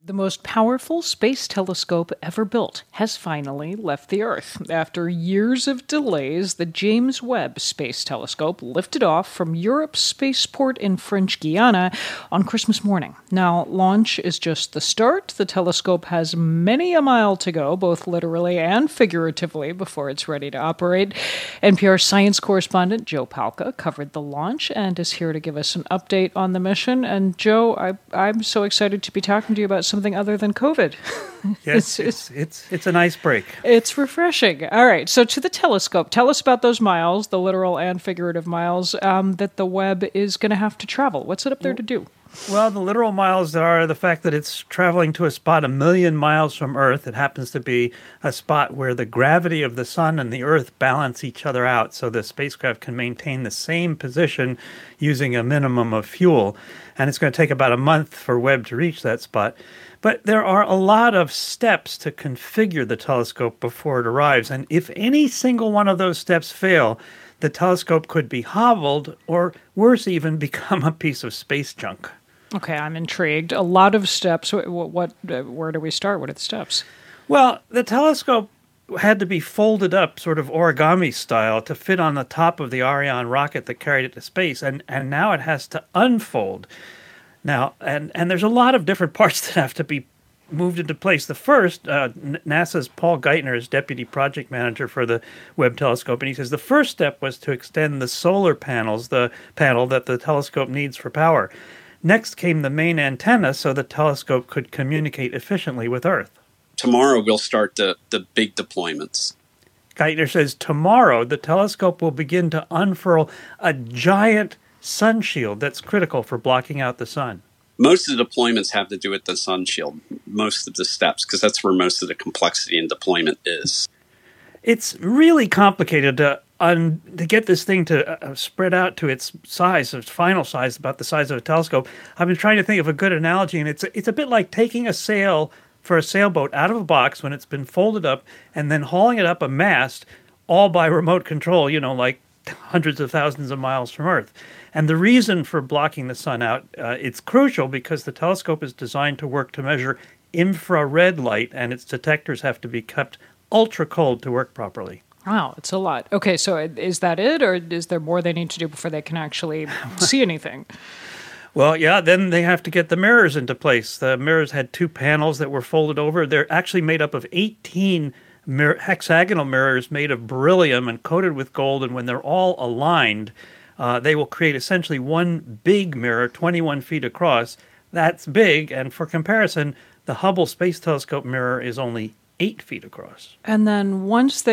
The most powerful space telescope ever built has finally left the Earth. After years of delays, the James Webb Space Telescope lifted off from Europe's spaceport in French Guiana on Christmas morning. Now, launch is just the start. The telescope has many a mile to go, both literally and figuratively, before it's ready to operate. NPR science correspondent Joe Palca covered the launch and is here to give us an update on the mission. And Joe, I'm so excited to be talking to you about something other than COVID. Yes, it's a nice break. It's refreshing. All right, so to the telescope, tell us about those miles, the literal and figurative miles, that the Webb is going to have to travel. What's it up there to do? Well, the literal miles are the fact that it's traveling to a spot 1 million miles from Earth. It happens to be a spot where the gravity of the sun and the Earth balance each other out, so the spacecraft can maintain the same position using a minimum of fuel. And it's going to take about a month for Webb to reach that spot. But there are a lot of steps to configure the telescope before it arrives. And if any single one of those steps fail, the telescope could be hobbled or, worse even, become a piece of space junk. Okay, I'm intrigued. A lot of steps. Where do we start? What are the steps? Well, the telescope had to be folded up sort of origami style to fit on the top of the Ariane rocket that carried it to space. And now it has to unfold. Now, and there's a lot of different parts that have to be moved into place. The first, NASA's Paul Geithner is deputy project manager for the Webb telescope, and he says the first step was to extend the solar panels, the panel that the telescope needs for power. Next came the main antenna so the telescope could communicate efficiently with Earth. Tomorrow we'll start the big deployments. Geithner says tomorrow the telescope will begin to unfurl a giant sun shield that's critical for blocking out the sun. Most of the deployments have to do with the sun shield, most of the steps, because that's where most of the complexity in deployment is. It's really complicated to get this thing to spread out to its size, its final size, about the size of a telescope. I've been trying to think of a good analogy, and it's a bit like taking a sail for a sailboat out of a box when it's been folded up and then hauling it up a mast, all by remote control, like hundreds of thousands of miles from Earth. And the reason for blocking the sun out, it's crucial because the telescope is designed to work to measure infrared light, and its detectors have to be kept ultra cold to work properly. Wow, it's a lot. Okay, so is that it, or is there more they need to do before they can actually see anything? Well, yeah, then they have to get the mirrors into place. The mirrors had 2 panels that were folded over. They're actually made up of 18 hexagonal mirrors made of beryllium and coated with gold, and when they're all aligned, they will create essentially one big mirror, 21 feet across. That's big, and for comparison, the Hubble Space Telescope mirror is only 8 feet across. And then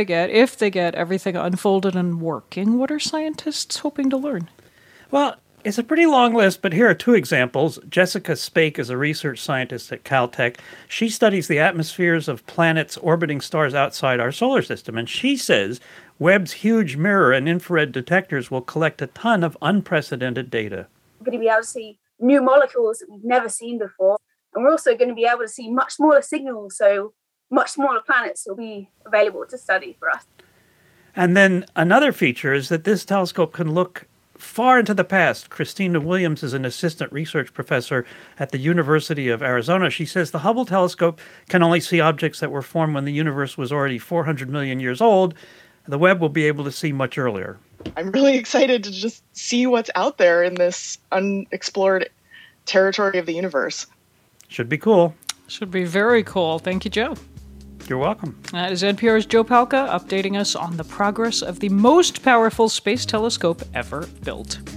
if they get everything unfolded and working, what are scientists hoping to learn? Well, it's a pretty long list, but here are 2 examples. Jessica Spake is a research scientist at Caltech. She studies the atmospheres of planets orbiting stars outside our solar system, and she says Webb's huge mirror and infrared detectors will collect a ton of unprecedented data. We're going to be able to see new molecules that we've never seen before, and we're also going to be able to see much smaller signals, so much smaller planets will be available to study for us. And then another feature is that this telescope can look far into the past. Christina Williams is an assistant research professor at the University of Arizona. She says the Hubble telescope can only see objects that were formed when the universe was already 400 million years old. The Webb will be able to see much earlier. I'm really excited to just see what's out there in this unexplored territory of the universe. Should be cool. Should be very cool. Thank you, Joe. You're welcome. That is NPR's Joe Palca updating us on the progress of the most powerful space telescope ever built.